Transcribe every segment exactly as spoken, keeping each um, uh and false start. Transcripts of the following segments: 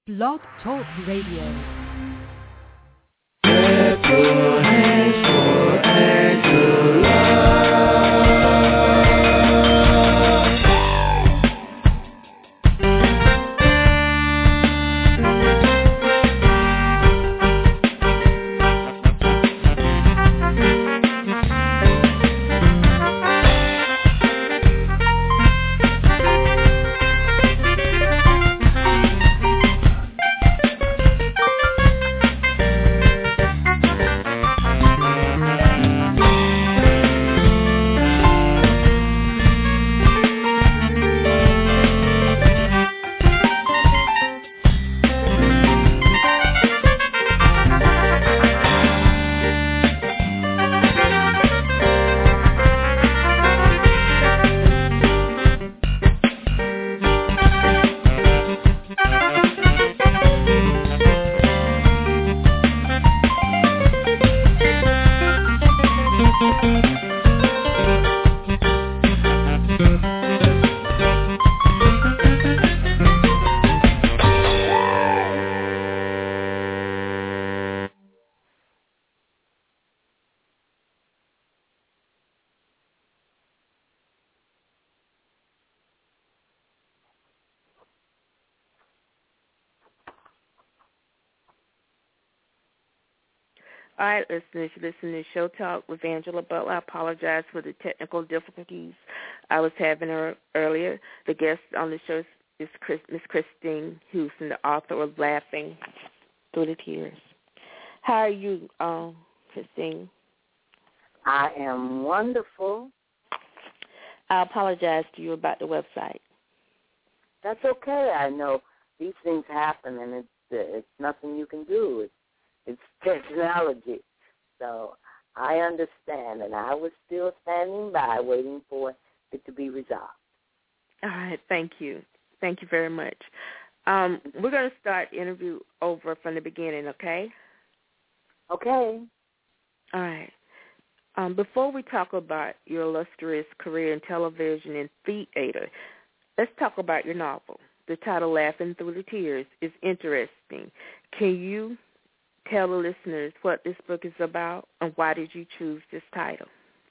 Blog Talk Radio. Clap your hands for Angela. All right, listeners, you listen to Show Talk with Angela Butler. I apologize for the technical difficulties I was having er- earlier. The guest on the show is Chris, Miss Christine Houston, the author of Laughing Through the Tears. How are you, um, Christine? I am wonderful. I apologize to you about the website. That's okay. I know these things happen, and it's, it's nothing you can do. It's It's technology. So I understand, and I was still standing by waiting for it to be resolved. All right. Thank you. Thank you very much. Um, we're going to start the interview over from the beginning, okay? Okay. All right. Um, before we talk about your illustrious career in television and theater, let's talk about your novel. The title, Laughing Through the Tears, is interesting. Can you tell the listeners what this book is about and why did you choose this title?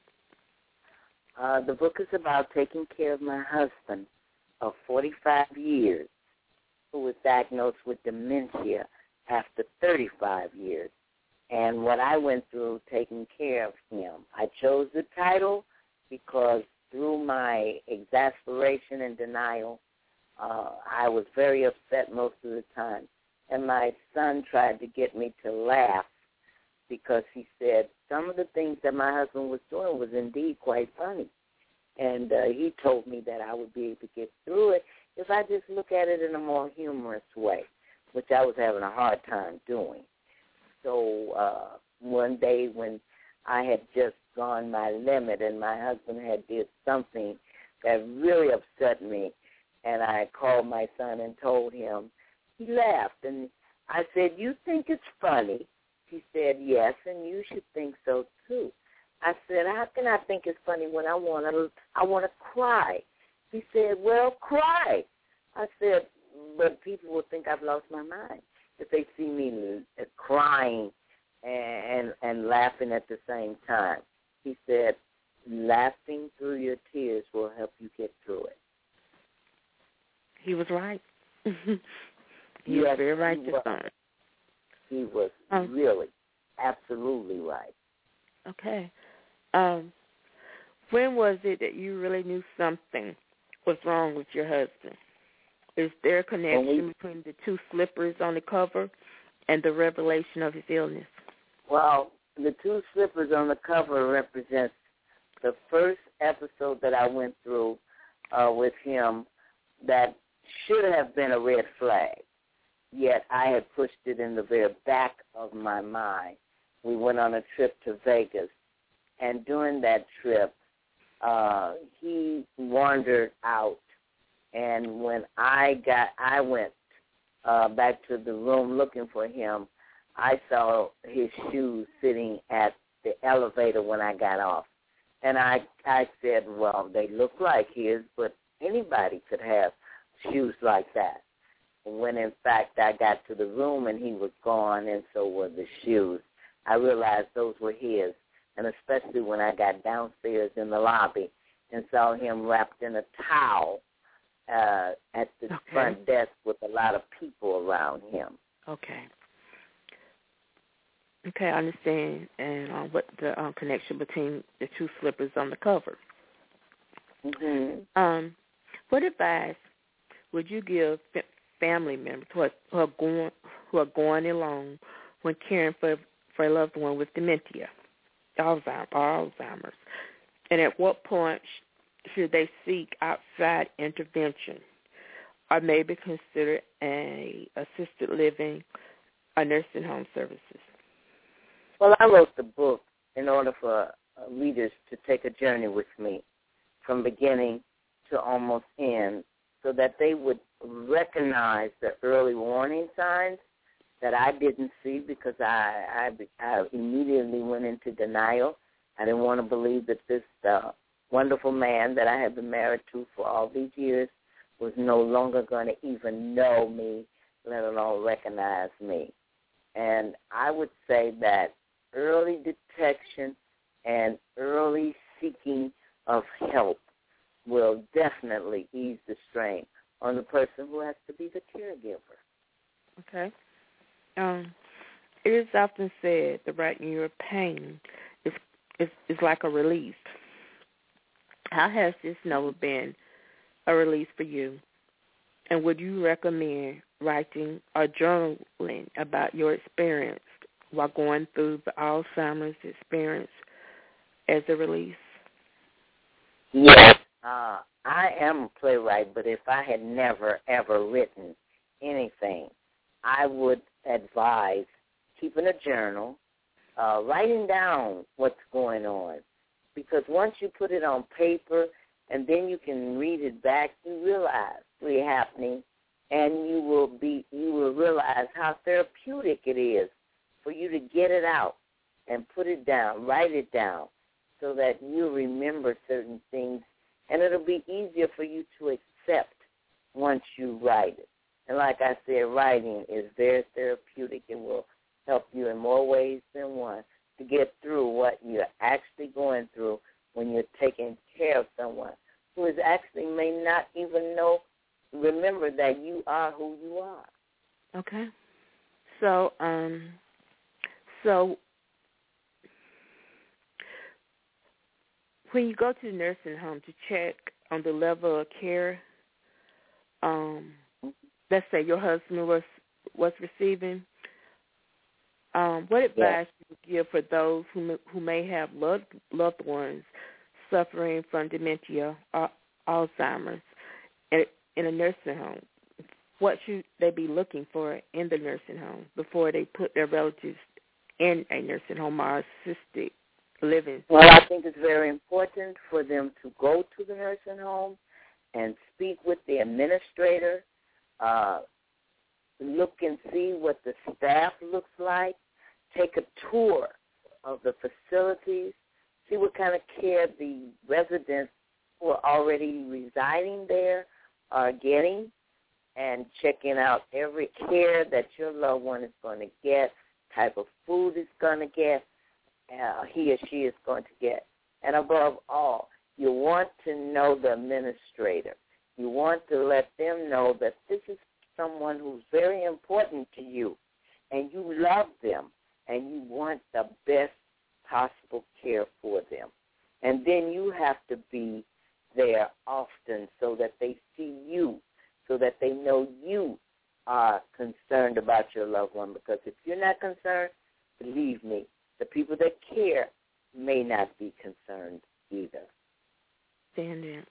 Uh, the book is about taking care of my husband of forty-five years who was diagnosed with dementia after thirty-five years, and what I went through taking care of him. I chose the title because through my exasperation and denial, uh, I was very upset most of the time. And my son tried to get me to laugh because he said some of the things that my husband was doing was indeed quite funny. And uh, he told me that I would be able to get through it if I just look at it in a more humorous way, which I was having a hard time doing. So uh, one day when I had just gone my limit and my husband had did something that really upset me, and I called my son and told him, he laughed, and I said, you think it's funny? He said, yes, and you should think so, too. I said, how can I think it's funny when I want to I want to cry? He said, well, cry. I said, but people will think I've lost my mind if they see me crying and, and laughing at the same time. He said, laughing through your tears will help you get through it. He was right. He yes, was very right he to was. son. He was um, really, absolutely right. Okay. Um, when was it that you really knew something was wrong with your husband? Is there a connection we, between the two slippers on the cover and the revelation of his illness? Well, the two slippers on the cover represents the first episode that I went through uh, with him that should have been a red flag, yet I had pushed it in the very back of my mind. We went on a trip to Vegas, and during that trip, uh, he wandered out, and when I got, I went uh, back to the room looking for him, I saw his shoes sitting at the elevator when I got off, and I, I said, well, they look like his, but anybody could have shoes like that. when, in fact, I got to the room and he was gone, and so were the shoes. I realized those were his, and especially when I got downstairs in the lobby and saw him wrapped in a towel uh, at the okay. front desk with a lot of people around him. Okay. Okay, I understand, and uh, what the um, connection between the two slippers on the cover. Mm-hmm. Um, what advice would you give f- family members who are, who are going who are going along when caring for for a loved one with dementia, Alzheimer's, Alzheimer's, and at what point sh- should they seek outside intervention, or maybe consider a assisted living or nursing home services? Well, I wrote the book in order for uh, readers to take a journey with me from beginning to almost end so that they would recognize the early warning signs that I didn't see because I, I, I immediately went into denial. I didn't want to believe that this uh, wonderful man that I had been married to for all these years was no longer going to even know me, let alone recognize me. And I would say that early detection and early seeking of help will definitely ease the strain on the person who has to be the caregiver. Okay. Um, it is often said that right in your pain is, is is like a release. How has this never been a release for you? And would you recommend writing or journaling about your experience while going through the Alzheimer's experience as a release? Yes. Uh, I am a playwright, but if I had never, ever written anything, I would advise keeping a journal, uh, writing down what's going on. Because once you put it on paper and then you can read it back, you realize what's happening, and you will be you will realize how therapeutic it is for you to get it out and put it down, write it down, so that you remember certain things, and it'll be easier for you to accept once you write it. And like I said, writing is very therapeutic. It will help you in more ways than one to get through what you're actually going through when you're taking care of someone who is actually may not even know, remember that you are who you are. Okay. So, um, so when you go to the nursing home to check on the level of care, um, let's say your husband was was receiving, um, what advice Yes. would you give for those who who may have loved loved ones suffering from dementia or Alzheimer's in, in a nursing home? What should they be looking for in the nursing home before they put their relatives in a nursing home or assisted living? Well, I think it's very important for them to go to the nursing home and speak with the administrator, uh, look and see what the staff looks like, take a tour of the facilities, see what kind of care the residents who are already residing there are getting, and checking out every care that your loved one is going to get, type of food is going to get, uh, he or she is going to get. And above all, you want to know the administrator. You want to let them know that this is someone who's very important to you, and you love them, and you want the best possible care for them. And then you have to be there often so that they see you, so that they know you are concerned about your loved one. Because if you're not concerned, believe me, the people that care may not be concerned either. Stand in.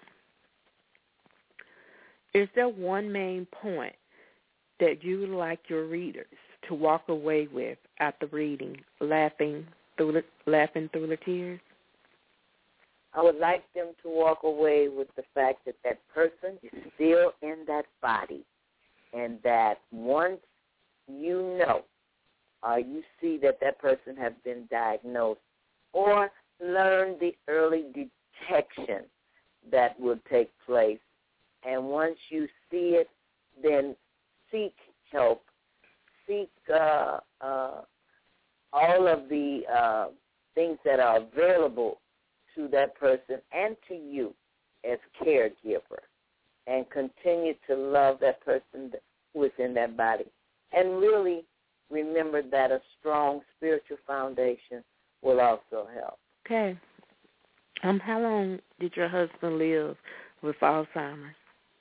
Is there one main point that you would like your readers to walk away with after reading, laughing through the, laughing through the tears? I would like them to walk away with the fact that that person is still in that body, and that once you know or you see that that person has been diagnosed, or learn the early detection that will take place, and once you see it, then seek help, seek uh, uh, all of the uh, things that are available to that person and to you as caregiver, and continue to love that person within that body. And really remember that a strong spiritual foundation will also help. Okay. Um, how long did your husband live with Alzheimer's?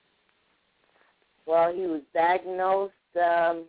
Well, he was diagnosed um,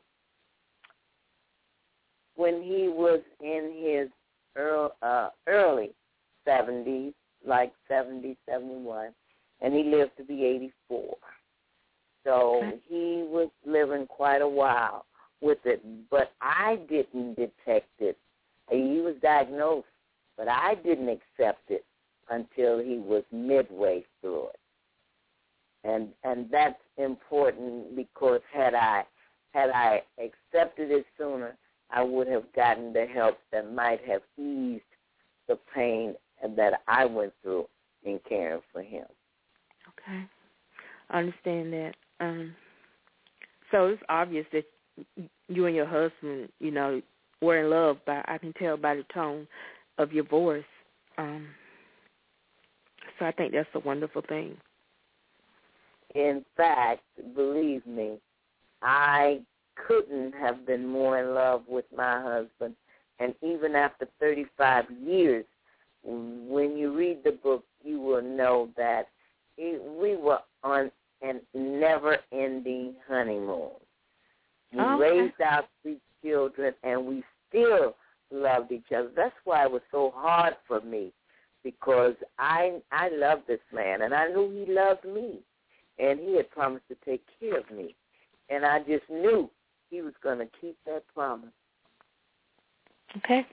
when he was in his early, uh, early seventies, like seventy, seventy-one, and he lived to be eighty-four. So okay. he was living quite a while with it, but I didn't detect it. He was diagnosed, but I didn't accept it until he was midway through it. And and that's important, because had I had I accepted it sooner, I would have gotten the help that might have eased the pain that I went through in caring for him. Okay. I understand that. Um, so it's obvious that you and your husband, you know, were in love, by I can tell by the tone of your voice. Um, so I think that's a wonderful thing. In fact, believe me, I couldn't have been more in love with my husband. And even after thirty-five years, when you read the book, you will know that it, we were on a never-ending honeymoon. We okay. raised our three children, and we still loved each other. That's why it was so hard for me, because I I loved this man, and I knew he loved me, and he had promised to take care of me. And I just knew he was going to keep that promise. Okay.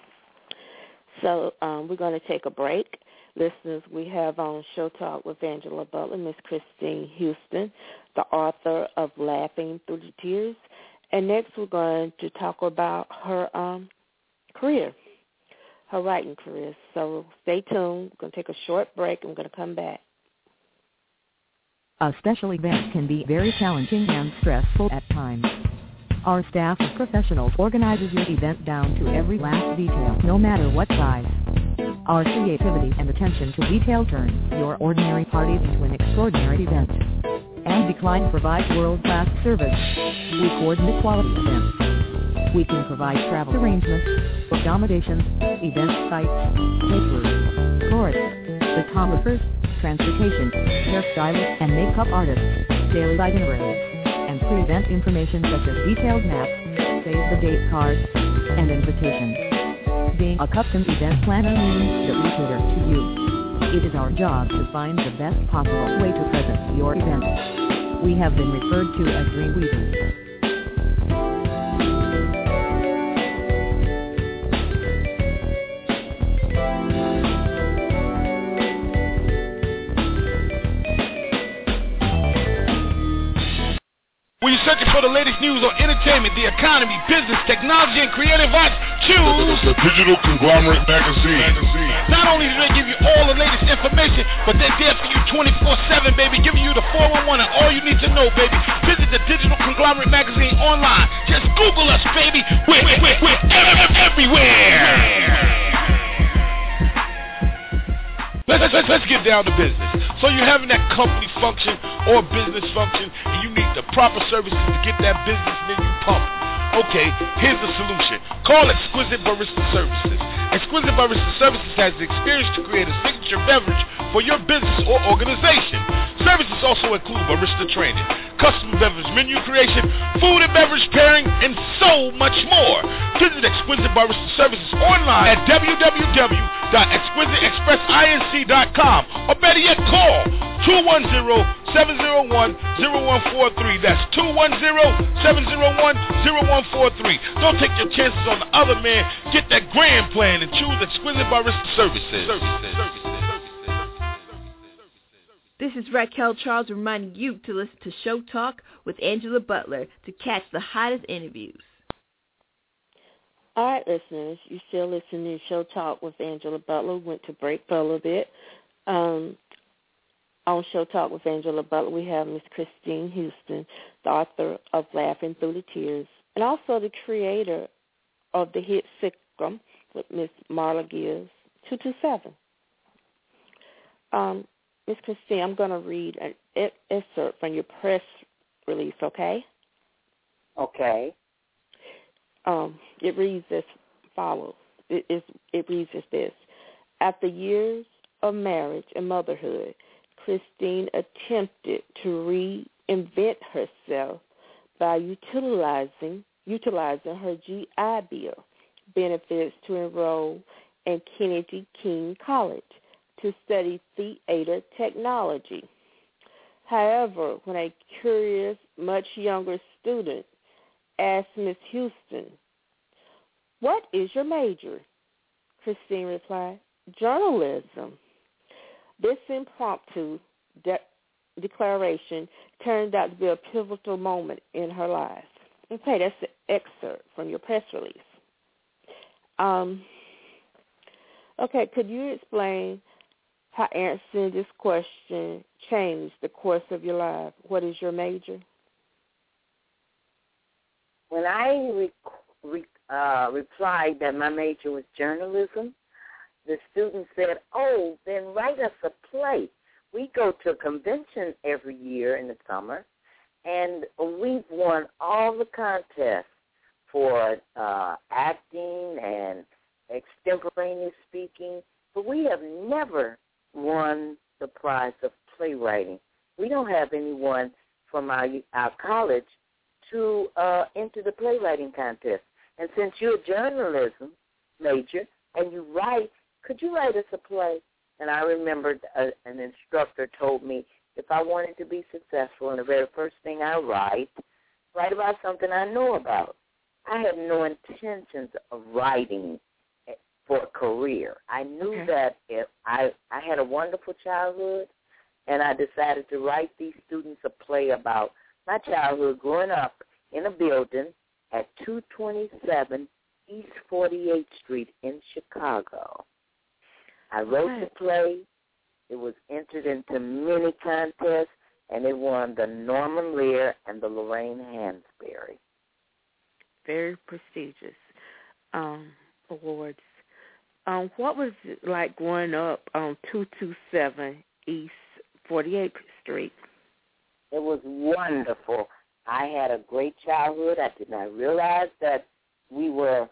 So um, we're going to take a break. Listeners, we have on Show Talk with Angela Butler, Miss Christine Houston, the author of Laughing Through the Tears. And next we're going to talk about her um, career, her writing career. So stay tuned. We're going to take a short break, and we're going to come back. A special event can be very challenging and stressful at times. Our staff of professionals organizes your event down to every last detail, no matter what size. Our creativity and attention to detail turns your ordinary party into an extraordinary event. And Decline provides world-class service. We coordinate quality events. We can provide travel arrangements, accommodations, event sites, caterers, chorus, photographers, transportation, hairstylists and makeup artists, daily itineraries, and pre-event information such as detailed maps, save-the-date cards, and invitations. Being a custom event planner means that we cater to you. It is our job to find the best possible way to present your event. We have been referred to as Dreamweavers. When you're searching for the latest news on entertainment, the economy, business, technology, and creative arts, choose the Digital Conglomerate Magazine. Not only do they give you all the latest information, but they're there for you twenty-four seven, baby, giving you the four one one and all you need to know, baby. Visit the Digital Conglomerate Magazine online. Just Google us, baby. We're, we're, we're everywhere. Let's, let's, let's get down to business. So you're having that company function or business function, and you need the proper services to get that business menu pumped. Okay, here's the solution. Call Exquisite Barista Services. Exquisite Barista Services has the experience to create a signature beverage for your business or organization. Services also include barista training, custom beverage menu creation, food and beverage pairing, and so much more. Visit Exquisite Barista Services online at w w w dot exquisite express inc dot com, or better yet, call two one zero, seven zero one, zero one four three. That's two one zero, seven zero one, zero one four three. Don't take your chances on the other man. Get that grand plan and choose Exquisite Barista Services. Services. Services. This is Raquel Charles reminding you to listen to Show Talk with Angela Butler to catch the hottest interviews. All right, listeners, you're still listening to Show Talk with Angela Butler. Went to break for a little bit. Um, On Show Talk with Angela Butler, we have Miss Christine Houston, the author of Laughing Through the Tears, and also the creator of the hit Sitcom with Miss Marla Gibbs, two two seven. Um, Miss Christine, I'm going to read an excerpt from your press release, okay? Okay. Um, it reads as follows. It, is, it reads as this. After years of marriage and motherhood, Christine attempted to reinvent herself by utilizing utilizing her G I Bill benefits to enroll in Kennedy King College to study theater technology. However, when a curious, much younger student asked Miss Houston, "What is your major?" Christine replied, "Journalism." This impromptu de- declaration turned out to be a pivotal moment in her life. Okay, that's an excerpt from your press release. Um, okay, could you explain how answering this question changed the course of your life? What is your major? When I re- re- uh, replied that my major was journalism, the student said, "Oh, then write us a play. We go to a convention every year in the summer, and we've won all the contests for uh, acting and extemporaneous speaking, but we have never won the prize of playwriting. We don't have anyone from our, our college to uh, enter the playwriting contest. And since you're a journalism major and you write, could you write us a play?" And I remembered a, an instructor told me if I wanted to be successful, and the very first thing I write, write about something I know about. I had no intentions of writing for a career. I knew okay. that if I, I had a wonderful childhood, and I decided to write these students a play about my childhood growing up in a building at two twenty-seven East forty-eighth Street in Chicago. I wrote the play. It was entered into many contests, and it won the Norman Lear and the Lorraine Hansberry. Very prestigious um, awards. Um, what was it like growing up on two twenty-seven East forty-eighth Street? It was wonderful. I had a great childhood. I did not realize that we were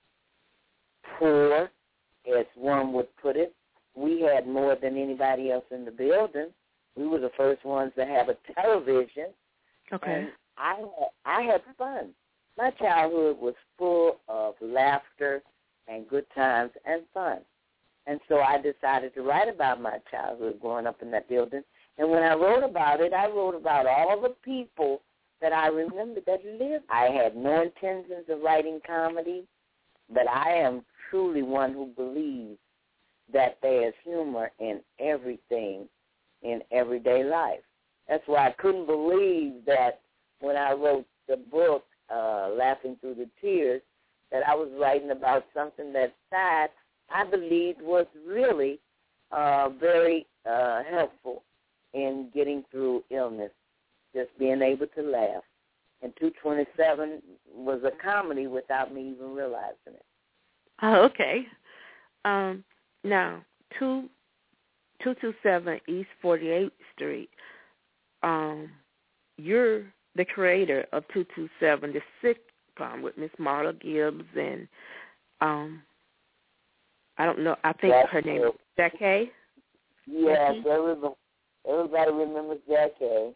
poor, as one would put it. We had more than anybody else in the building. We were the first ones to have a television. Okay. And I had, I had fun. My childhood was full of laughter and good times and fun. And so I decided to write about my childhood growing up in that building. And when I wrote about it, I wrote about all the people that I remember that lived. I had no intentions of writing comedy, but I am truly one who believes that there is humor in everything in everyday life. That's why I couldn't believe that when I wrote the book, uh, Laughing Through the Tears, that I was writing about something that sad, I believed was really uh, very uh, helpful in getting through illness, just being able to laugh. And two twenty-seven was a comedy without me even realizing it. Oh, okay. Um, now, two twenty-seven East forty-eighth Street, um, you're the creator of two twenty-seven, the sitcom with Miss Marla Gibbs and, um, I don't know, I think Jack her name is Jackie. Yes, everybody, everybody remembers Jackie.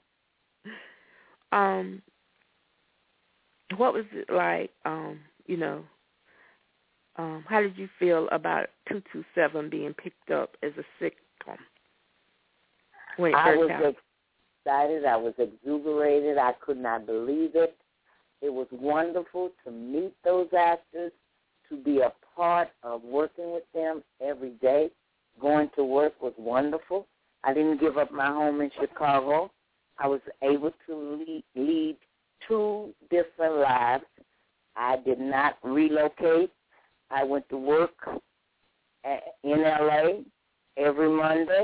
Um, what was it like, um, you know, um, how did you feel about two twenty-seven being picked up as a sitcom? When it I first was happened? excited. I was exuberated. I could not believe it. It was wonderful to meet those actors, to be a part of working with them every day. Going to work was wonderful. I didn't give up my home in Chicago. I was able to lead, lead two different lives. I did not relocate. I went to work at, in L A every Monday,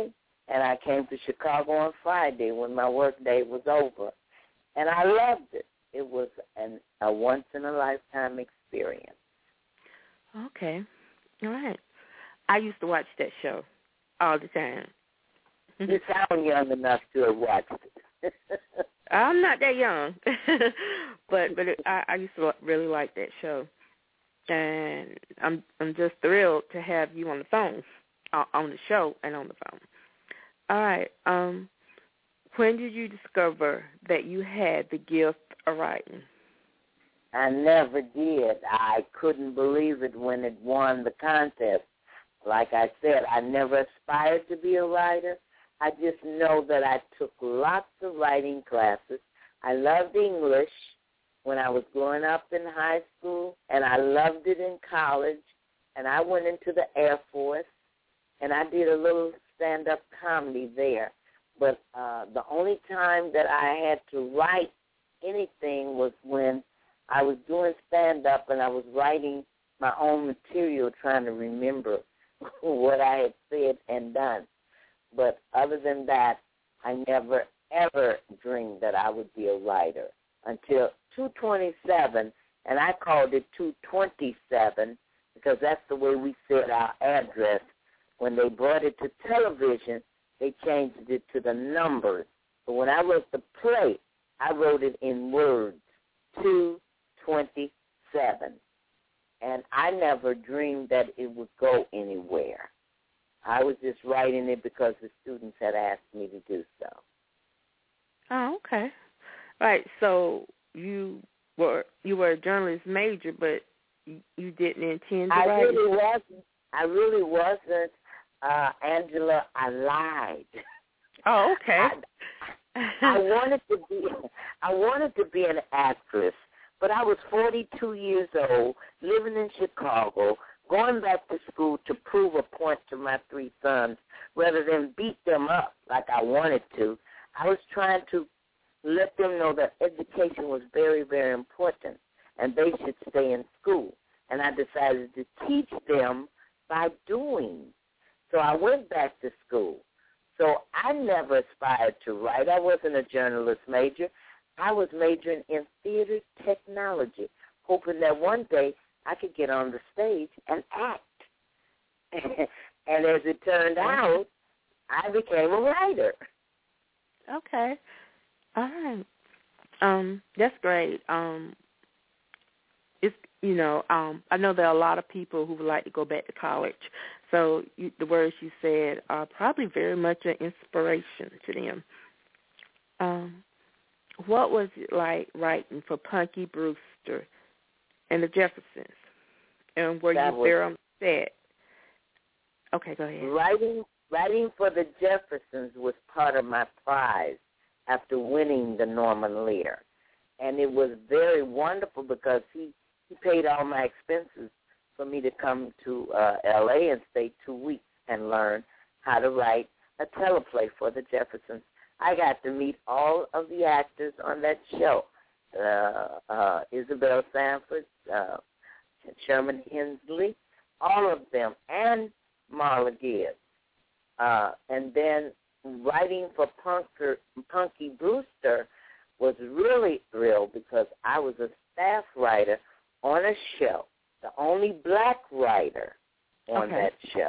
and I came to Chicago on Friday when my work day was over, and I loved it. It was an, a once-in-a-lifetime experience. Okay. All right. I used to watch that show all the time. You sound young enough to have watched it. I'm not that young, but but it, I, I used to really like that show, and I'm I'm just thrilled to have you on the phone, uh, on the show and on the phone. All right. Um, when did you discover that you had the gift of writing? I never did. I couldn't believe it when it won the contest. Like I said, I never aspired to be a writer. I just know that I took lots of writing classes. I loved English when I was growing up in high school, and I loved it in college, and I went into the Air Force, and I did a little stand-up comedy there. But uh, the only time that I had to write anything was when I was doing stand-up and I was writing my own material, trying to remember what I had said and done. But other than that, I never, ever dreamed that I would be a writer until two twenty-seven, and I called it two twenty-seven because that's the way we said our address. When they brought it to television, they changed it to the numbers. But when I wrote the play, I wrote it in words, two twenty-seven. And I never dreamed that it would go anywhere. I was just writing it because the students had asked me to do so. Oh, okay. All right, so you were you were a journalist major, but you, you didn't intend to I write? really wasn't. I really wasn't, uh, Angela. I lied. Oh, okay. I, I wanted to be. I wanted to be an actress, but I was forty-two years old, living in Chicago, going back to school to prove a point to my three sons rather than beat them up like I wanted to. I was trying to let them know that education was very, very important and they should stay in school. And I decided to teach them by doing. So I went back to school. So I never aspired to write. I wasn't a journalist major. I was majoring in theater technology, hoping that one day I could get on the stage and act. And as it turned out, I became a writer. Okay. All right. Um, that's great. Um, it's, you know, um, I know there are a lot of people who would like to go back to college. So you, the words you said are probably very much an inspiration to them. Um, what was it like writing for Punky Brewster and the Jeffersons? And were that you was, there on set? Okay, go ahead. Writing, writing for the Jeffersons was part of my prize after winning the Norman Lear. And it was very wonderful because he, he paid all my expenses for me to come to uh, L A and stay two weeks and learn how to write a teleplay for the Jeffersons. I got to meet all of the actors on that show, uh, uh, Isabel Sanford, uh, Sherman Hensley, all of them, and Marla Gibbs. Uh, and then writing for Punker, Punky Brewster was really thrilled because I was a staff writer on a show, the only black writer on okay. that show.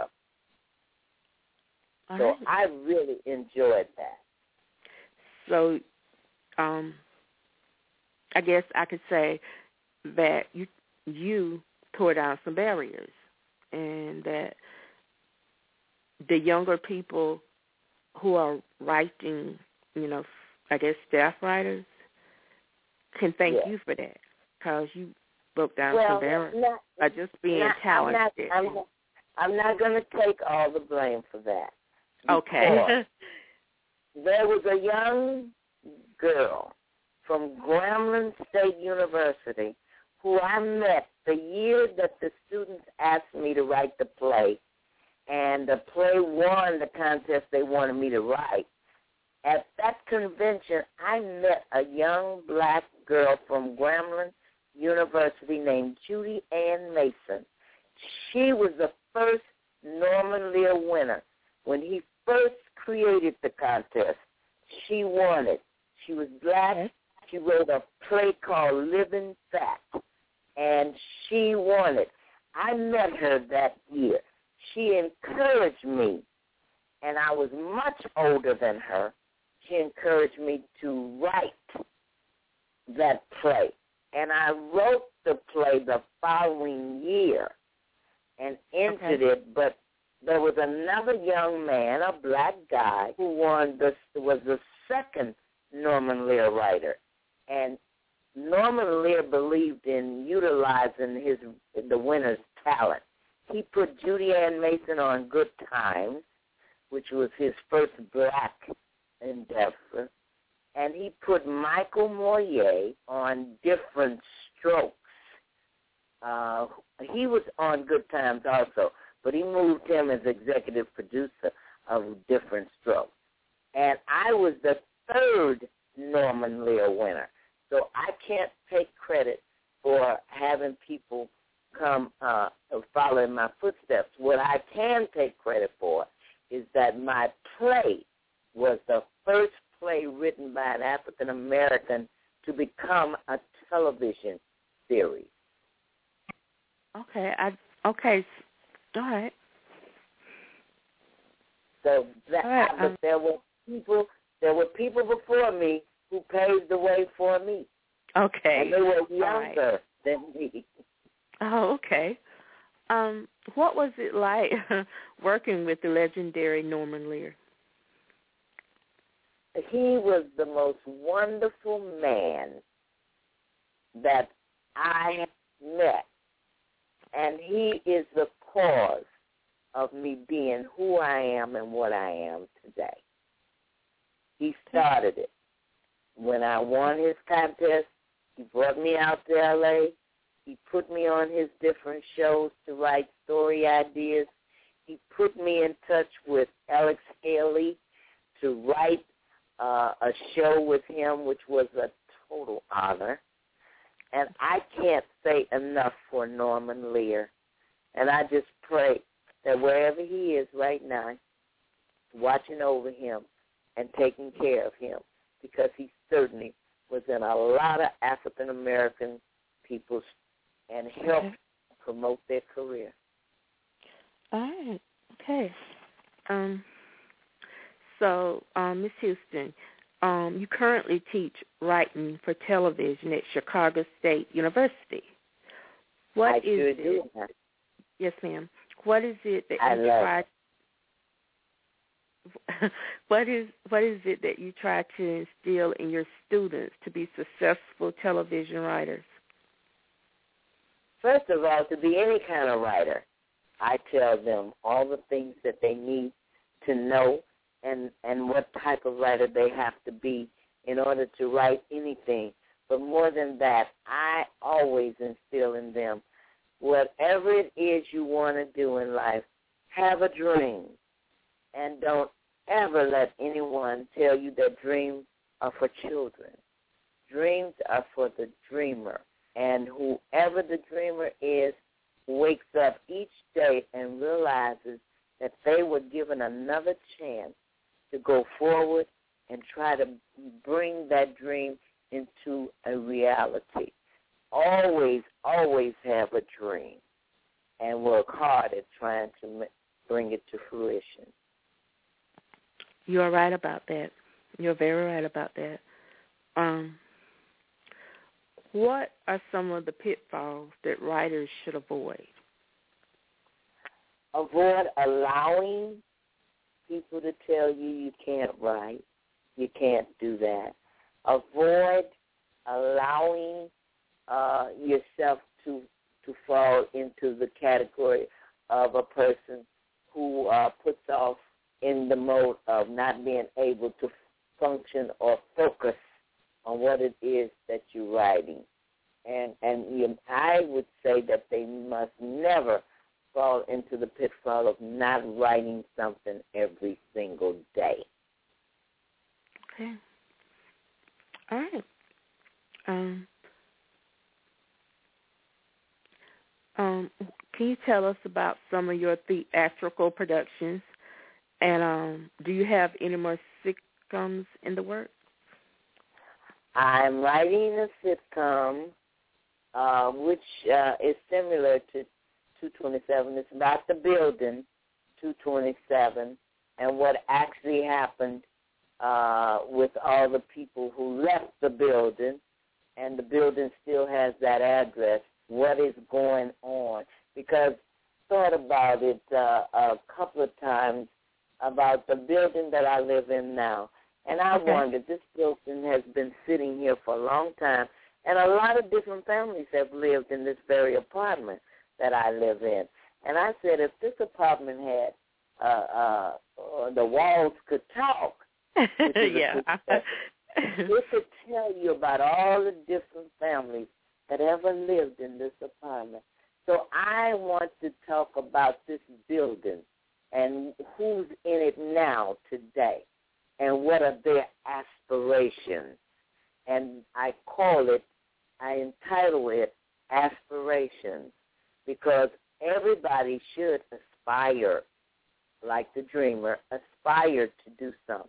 All so right. I really enjoyed that. So um, I guess I could say that you you tore down some barriers and that the younger people who are writing, you know, I guess staff writers, can thank yeah. you for that because you broke down well, some barriers not, by just being not, talented. I'm not, I'm, I'm not going to take all the blame for that. Okay. There was a young girl from Grambling State University who I met the year that the students asked me to write the play, and the play won the contest they wanted me to write. At that convention, I met a young black girl from Grambling University named Judy Ann Mason. She was the first Norman Lear winner when he first created the contest. She won it. She was black. She wrote a play called Living Fact, and she won it. I met her that year. She encouraged me, and I was much older than her. She encouraged me to write that play, and I wrote the play the following year and entered okay. it, but there was another young man, a black guy, who won the, was the second Norman Lear writer. And Norman Lear believed in utilizing his the winner's talent. He put Judy Ann Mason on Good Times, which was his first black endeavor, and he put Michael Moyer on Different Strokes. Uh, he was on Good Times also, but he moved him as executive producer of Different Strokes. And I was the third Norman Lear winner. So I can't take credit for having people come uh, follow in my footsteps. What I can take credit for is that my play was the first play written by an African American to become a television series. Okay. I okay. All right. So that, All right, I, um, there were people. There were people before me who paved the way for me. Okay. And they were right. younger than me. Oh, okay. Um, what was it like working with the legendary Norman Lear? He was the most wonderful man that I met, and he is the cause of me being who I am and what I am today. He started it. When I won his contest, he brought me out to L A. He put me on his different shows to write story ideas. He put me in touch with Alex Haley to write uh, a show with him, which was a total honor. And I can't say enough for Norman Lear. And I just pray that wherever he is right now, watching over him and taking care of him, because he certainly was in a lot of African-American people's and helped okay. promote their career. All right. Okay. Um, so, um, Miz Houston, um, you currently teach writing for television at Chicago State University. What I is sure it? do that. Yes, ma'am. What is it that I you love try? What is what is it that you try to instill in your students to be successful television writers? First of all, to be any kind of writer, I tell them all the things that they need to know and, and what type of writer they have to be in order to write anything. But more than that, I always instill in them, whatever it is you want to do in life, have a dream. And don't ever let anyone tell you that dreams are for children. Dreams are for the dreamer. And whoever the dreamer is wakes up each day and realizes that they were given another chance to go forward and try to bring that dream into a reality. Always, always have a dream and work hard at trying to bring it to fruition. You're right about that. You're very right about that. Um, what are some of the pitfalls that writers should avoid? Avoid allowing people to tell you you can't write. You can't do that. Avoid allowing uh, yourself to to fall into the category of a person who uh, puts off in the mode of not being able to function or focus on what it is that you're writing. And and you, I would say that they must never fall into the pitfall of not writing something every single day. Okay. All right. Um, um, can you tell us about some of your theatrical productions And um, do you have any more sitcoms in the works? I'm writing a sitcom, uh, which uh, is similar to two twenty-seven. It's about the building, two twenty-seven, and what actually happened uh, with all the people who left the building, and the building still has that address. What is going on? Because I thought about it uh, a couple of times about the building that I live in now. And I okay. wondered, this building has been sitting here for a long time, and a lot of different families have lived in this very apartment that I live in. And I said, if this apartment had, uh, uh, uh, the walls could talk, yeah. it could tell you about all the different families that ever lived in this apartment. So I want to talk about this building and who's in it now today and what are their aspirations. And I call it, I entitle it Aspirations, because everybody should aspire, like the dreamer, aspire to do something.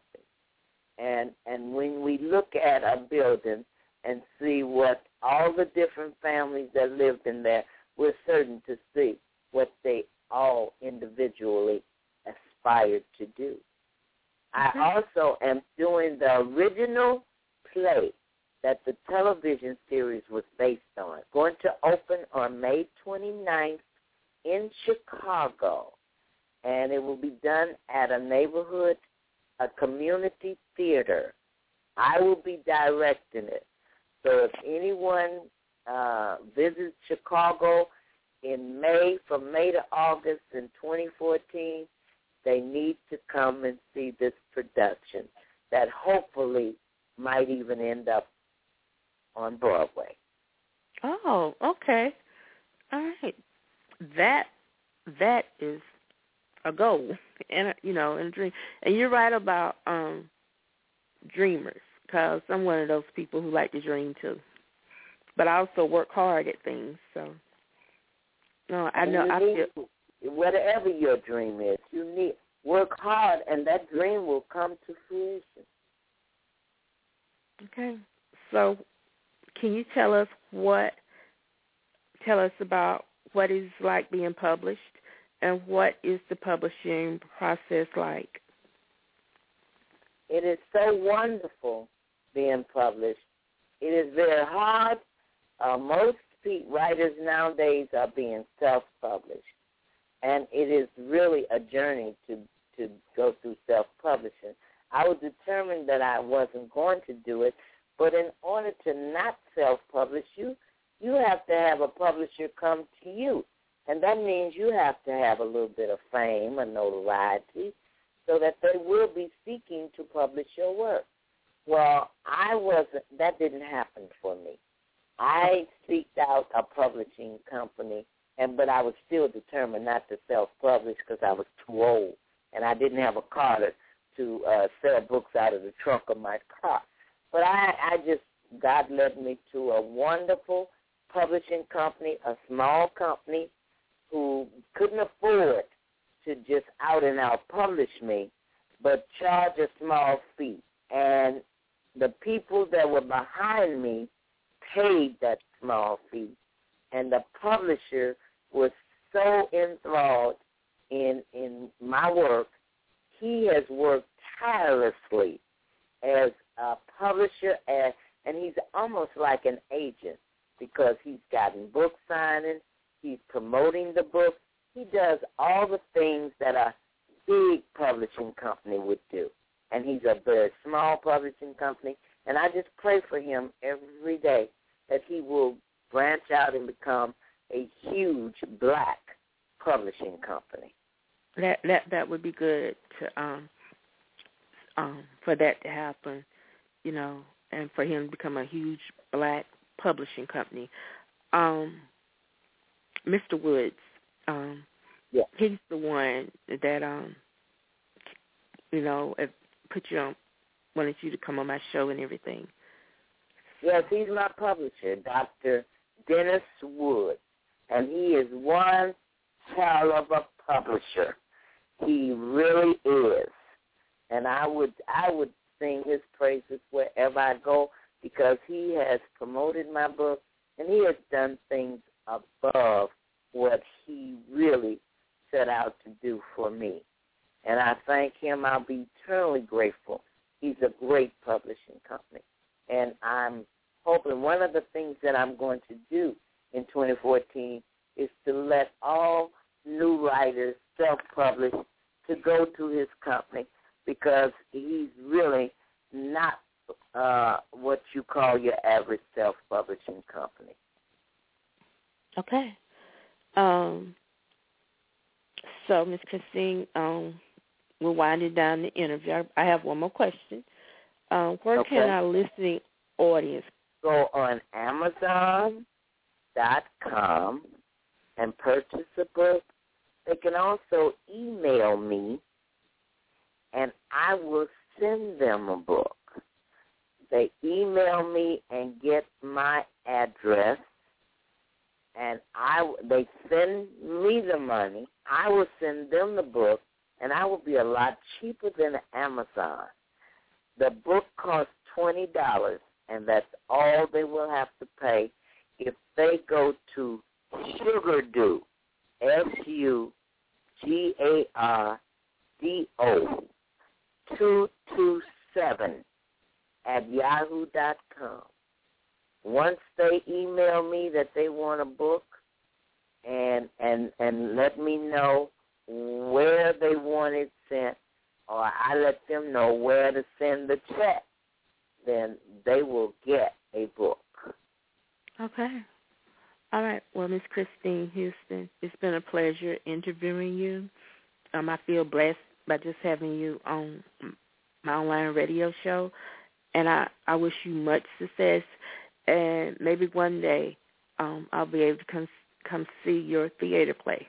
And and when we look at a building and see what all the different families that lived in there, we're certain to see what they all individually aspired to do. Mm-hmm. I also am doing the original play that the television series was based on, going to open on May twenty-ninth in Chicago, and it will be done at a neighborhood, a community theater. I will be directing it. So if anyone uh, visits Chicago in May, from May to August in twenty fourteen, they need to come and see this production that hopefully might even end up on Broadway. Oh, okay. All right. That that is a goal, and you know, and dream. And you're right about um, dreamers, because I'm one of those people who like to dream too. But I also work hard at things. So, no, I know. I feel whatever your dream is, you need work hard, and that dream will come to fruition. Okay. So, can you tell us what? Tell us about what is like being published, and what is the publishing process like? It is so wonderful being published. It is very hard. Uh, most writers nowadays are being self-published, and it is really a journey to, to go through self-publishing. I was determined that I wasn't going to do it, but in order to not self-publish, you you have to have a publisher come to you, and that means you have to have a little bit of fame and notoriety so that they will be seeking to publish your work. Well, I wasn't, that didn't happen for me. I seeked out a publishing company, and but I was still determined not to self-publish because I was too old, and I didn't have a car to, to uh, sell books out of the trunk of my car. But I, I just, God led me to a wonderful publishing company, a small company who couldn't afford to just out and out publish me, but charge a small fee. And the people that were behind me paid that small fee. And the publisher was so enthralled in in my work. He has worked tirelessly as a publisher, as, and he's almost like an agent, because he's gotten book signings, he's promoting the book. He does all the things that a big publishing company would do. And he's a very small publishing company. And I just pray for him every day that he will branch out and become a huge black publishing company. That that that would be good to um um for that to happen, you know, and for him to become a huge black publishing company. Um, Mister Woods, um, yeah. he's the one that um, you know, put you on, wanted you to come on my show and everything. Yes, he's my publisher, Doctor Dennis Woods, and he is one hell of a publisher. He really is. And I would I would sing his praises wherever I go because he has promoted my book and he has done things above what he really set out to do for me. And I thank him. I'll be eternally grateful. He's a great publishing company. And I'm hoping one of the things that I'm going to do in twenty fourteen is to let all new writers self-publish to go to his company because he's really not uh, what you call your average self-publishing company. Okay. Um, so, Miz Christine, um, we're winding down the interview. I, I have one more question. Um, where okay. can our listening audience go on Amazon dot com and purchase a book? They can also email me, and I will send them a book. They email me and get my address, and I they send me the money. I will send them the book, and I will be a lot cheaper than Amazon. The book costs twenty dollars, and that's all they will have to pay if they go to Sugardo, S U G A R D O, two two seven at yahoo dot com. Once they email me that they want a book and and and let me know where they want it sent, or I let them know where to send the check, then they will get a book. Okay. All right. Well, Miss Christine Houston, it's been a pleasure interviewing you. Um, I feel blessed by just having you on my online radio show, and I, I wish you much success. And maybe one day um, I'll be able to come come see your theater play.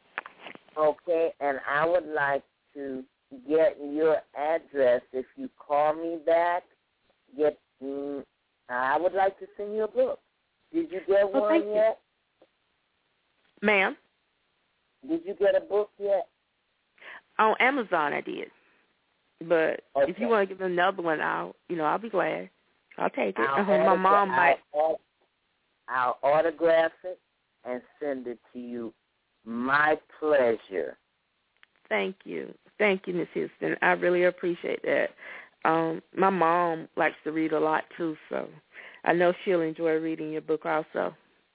Okay, and I would like to get your address. If you call me back, get. Mm, I would like to send you a book. Did you get oh, one yet? You. Ma'am? Did you get a book yet? On Amazon, I did. But okay. if you want to give another one, I'll, you know, I'll be glad. I'll take it. I'll uh-huh. My mom I'll, might. I'll, I'll autograph it and send it to you. My pleasure. Thank you. Thank you, Miss Houston. I really appreciate that. Um, my mom likes to read a lot, too, so I know she'll enjoy reading your book also.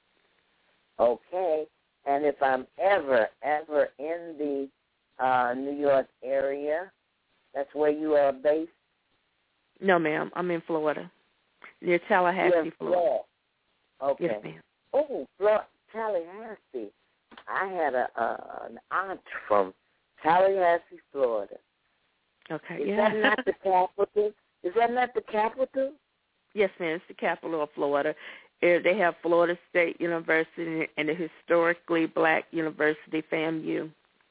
Okay. And if I'm ever, ever in the uh, New York area, that's where you are based? No, ma'am. I'm in Florida, near Tallahassee, Florida. Florida. Okay. Yes, ma'am. Oh, Florida, Tallahassee. I had a uh, an aunt from Tallahassee, Florida. Okay. Is yeah. that not the capital? Is that not the capital? Yes, ma'am. It's the capital of Florida. They have Florida State University and the historically black university, FAMU.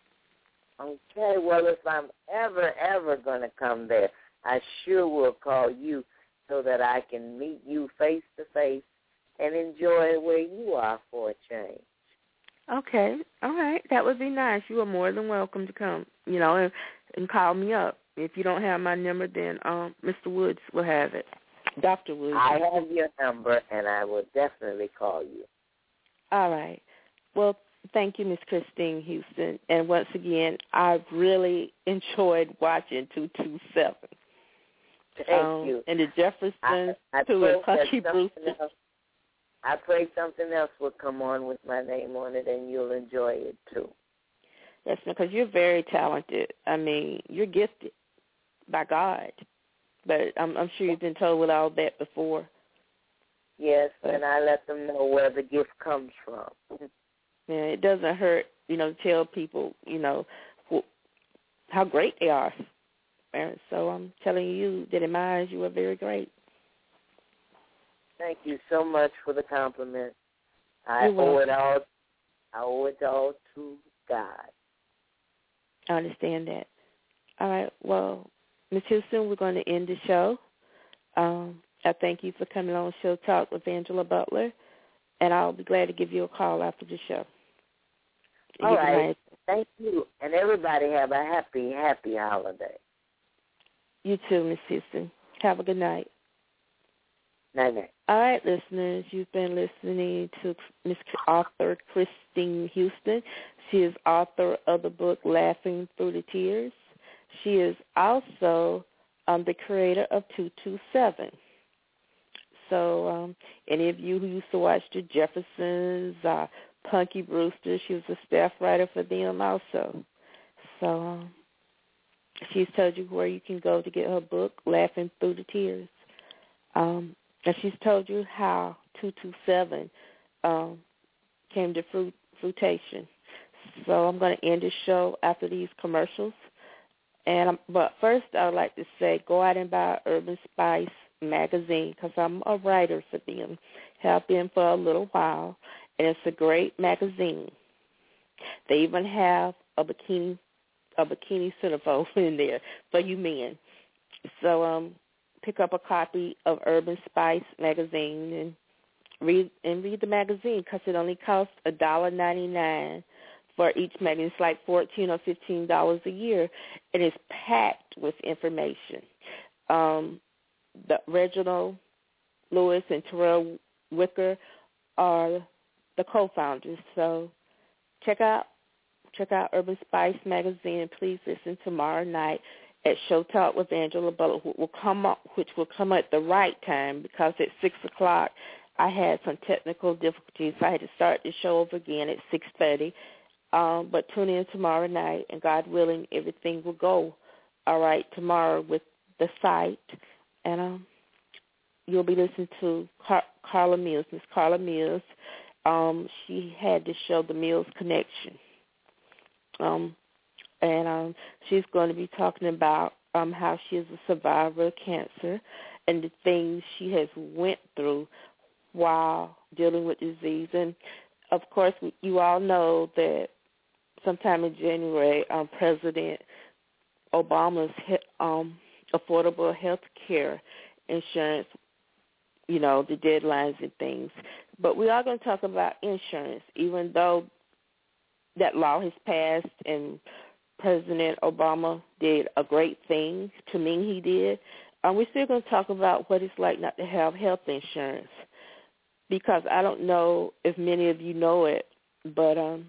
Okay. Well, if I'm ever, ever going to come there, I sure will call you so that I can meet you face to face and enjoy where you are for a change. Okay. All right. That would be nice. You are more than welcome to come, you know, and, and call me up. If you don't have my number, then um, Mister Woods will have it. Doctor Woods. I have your number, and I will definitely call you. All right. Well, thank you, Miss Christine Houston. And once again, I've really enjoyed watching two two seven. Thank um, you. And the Jeffersons, I, I too, and Punky Brewster. Else, I pray something else will come on with my name on it, and you'll enjoy it, too. Yes, because you're very talented. I mean, you're gifted by God. But I'm, I'm sure you've been told with all that before. Yes, but, and I let them know where the gift comes from. Yeah, it doesn't hurt, you know, to tell people, you know, wh- how great they are. And so I'm telling you that in my eyes you are very great. Thank you so much for the compliment. I You're owe it welcome. all. I owe it all to God. I understand that. All right. Well, Miz Houston, we're going to end the show. Um, I thank you for coming on Show Talk with Angela Butler, and I'll be glad to give you a call after the show. All right. Thank you. And everybody have a happy, happy holiday. You too, Miss Houston. Have a good night. Night, night. All right, listeners, you've been listening to Miss Author Christine Houston. She is author of the book Laughing Through the Tears. She is also um, the creator of two two seven. So um, any of you who used to watch the Jeffersons, uh, Punky Brewster, she was a staff writer for them also. So um, she's told you where you can go to get her book, Laughing Through the Tears. Um, and she's told you how two two seven um, came to fruit, fruitation. So I'm going to end the show after these commercials. And I'm, But first, I would like to say go out and buy Urban Spice magazine because I'm a writer for them. Have been for a little while. And it's a great magazine. They even have a bikini a bikini centerfold in there for you men. So um, pick up a copy of Urban Spice magazine and read and read the magazine because it only costs one dollar ninety-nine for each magazine. It's like fourteen or fifteen dollars a year, and it's packed with information. Um, the Reginald Lewis and Terrell Wicker are the co-founders. So check out check out Urban Spice magazine, and please listen tomorrow night at Show Talk with Angela Butler, which will come up, which will come at the right time because at six o'clock I had some technical difficulties. I had to start the show over again at six thirty. Um, but tune in tomorrow night, and God willing, everything will go all right tomorrow with the site. And um, you'll be listening to Car- Carla Mills, Miss Carla Mills. Um, she had the show, The Mills Connection. Um, and um, she's going to be talking about um, how she is a survivor of cancer and the things she has went through while dealing with disease. And, of course, you all know that sometime in January, um, President Obama's um, affordable health care insurance, you know, the deadlines and things. But we are going to talk about insurance, even though that law has passed and President Obama did a great thing. To me, he did. Um, we're still going to talk about what it's like not to have health insurance because I don't know if many of you know it, but um,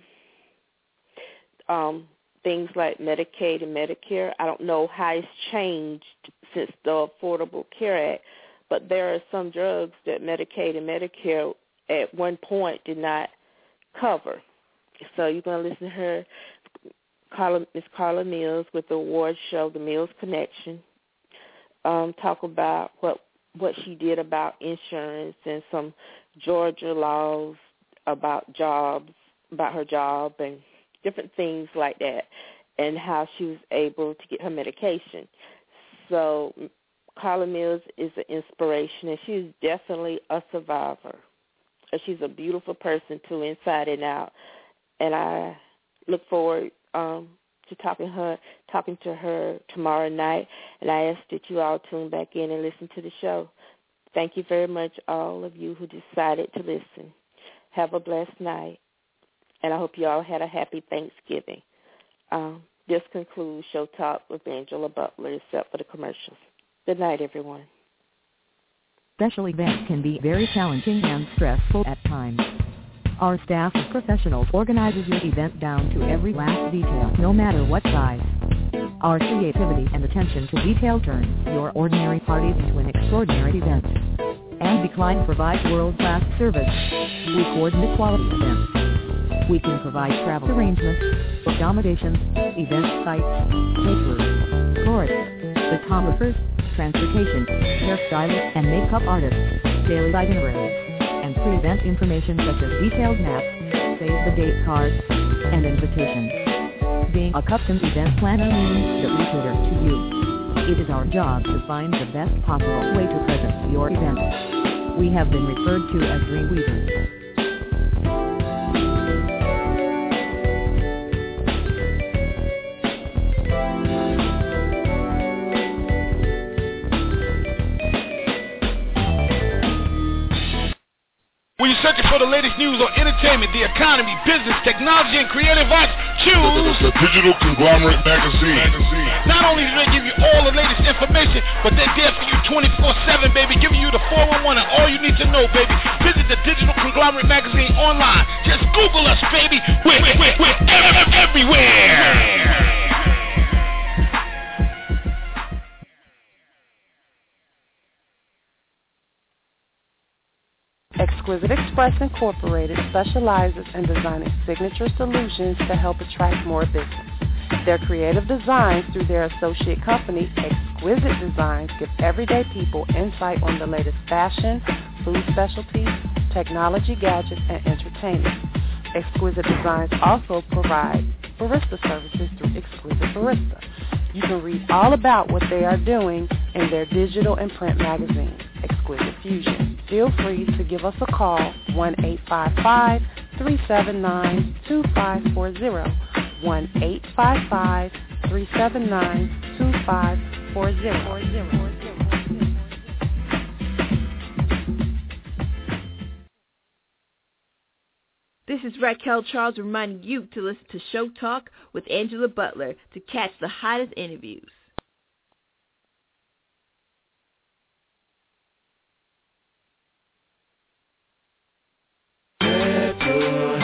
um, things like Medicaid and Medicare, I don't know how it's changed since the Affordable Care Act, but there are some drugs that Medicaid and Medicare at one point did not cover. So you're going to listen to her, Carla, Miss Carla Mills, with the award show, The Mills Connection, um, talk about what what she did about insurance and some Georgia laws about jobs, about her job and different things like that, and how she was able to get her medication. So Carla Mills is an inspiration, and she's definitely a survivor. She's a beautiful person, too, inside and out. And I look forward um, to talking her, talking to her tomorrow night. And I ask that you all tune back in and listen to the show. Thank you very much, all of you who decided to listen. Have a blessed night. And I hope you all had a happy Thanksgiving. Um, this concludes Show Talk with Angela Butler, except for the commercials. Good night, everyone. Special events can be very challenging and stressful at times. Our staff of professionals organizes your event down to every last detail, no matter what size. Our creativity and attention to detail turns your ordinary parties into an extraordinary event. And Decline provides world-class service. We coordinate quality events. We can provide travel arrangements, accommodations, event sites, caterers, florists, photographers, transportation, hairstylists and makeup artists, daily itineraries, and pre-event information such as detailed maps, save-the-date cards, and invitations. Being a custom event planner means that we cater to you. It is our job to find the best possible way to present your event. We have been referred to as Dreamweavers. When you're searching for the the latest news on entertainment, the economy, business, technology, and creative arts, choose the Digital Conglomerate Magazine. Not only do they give you all the latest information, but they're there for you twenty-four seven, baby, giving you the four one one and all you need to know, baby. Visit the Digital Conglomerate Magazine online. Just Google us, baby. We're, we're, we're everywhere. Exquisite Express Incorporated specializes in designing signature solutions to help attract more business. Their creative designs through their associate company, Exquisite Designs, give everyday people insight on the latest fashion, food specialties, technology gadgets, and entertainment. Exquisite Designs also provide barista services through Exquisite Barista. You can read all about what they are doing in their digital and print magazine, Exquisite Fusion. Feel free to give us a call, one eight five five, three seven nine, two five four zero, one eight five five, three seven nine, two five four zero. This is Raquel Charles reminding you to listen to Show Talk with Angela Butler to catch the hottest interviews. Let your